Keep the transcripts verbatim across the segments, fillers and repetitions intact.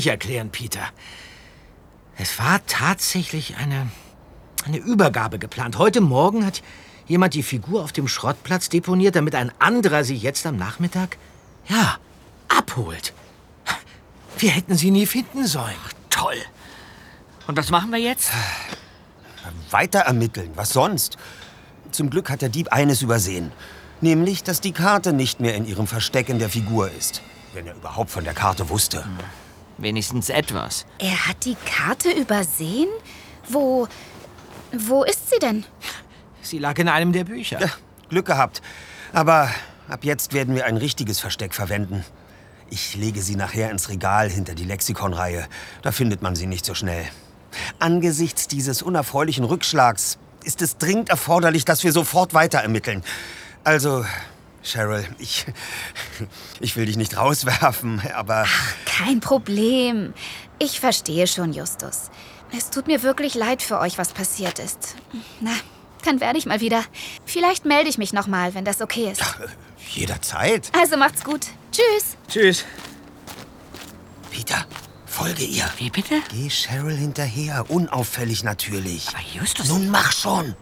erklären, Peter. Es war tatsächlich eine, eine Übergabe geplant. Heute Morgen hat jemand die Figur auf dem Schrottplatz deponiert, damit ein anderer sie jetzt am Nachmittag, ja, abholt. Wir hätten sie nie finden sollen. Ach, toll. Und was machen wir jetzt? Weiter ermitteln, was sonst? Zum Glück hat der Dieb eines übersehen. Nämlich, dass die Karte nicht mehr in ihrem Versteck in der Figur ist. Wenn er überhaupt von der Karte wusste. Hm. Wenigstens etwas. Er hat die Karte übersehen? Wo... wo ist sie denn? Sie lag in einem der Bücher. Ja, Glück gehabt. Aber ab jetzt werden wir ein richtiges Versteck verwenden. Ich lege sie nachher ins Regal hinter die Lexikonreihe. Da findet man sie nicht so schnell. Angesichts dieses unerfreulichen Rückschlags ist es dringend erforderlich, dass wir sofort weiter ermitteln. Also, Cheryl, ich, ich will dich nicht rauswerfen, aber... Ach, kein Problem. Ich verstehe schon, Justus. Es tut mir wirklich leid für euch, was passiert ist. Na, dann werde ich mal wieder. Vielleicht melde ich mich noch mal, wenn das okay ist. Ja, jederzeit. Also macht's gut. Tschüss. Tschüss. Peter, folge ihr. Wie bitte? Geh Cheryl hinterher, unauffällig natürlich. Aber Justus... Nun mach schon.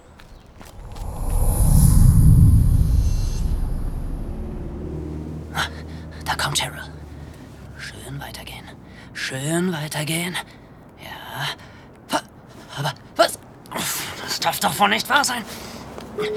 Da kommt Cheryl. Schön weitergehen. Schön weitergehen. Ja. Aber was? Das darf doch wohl nicht wahr sein.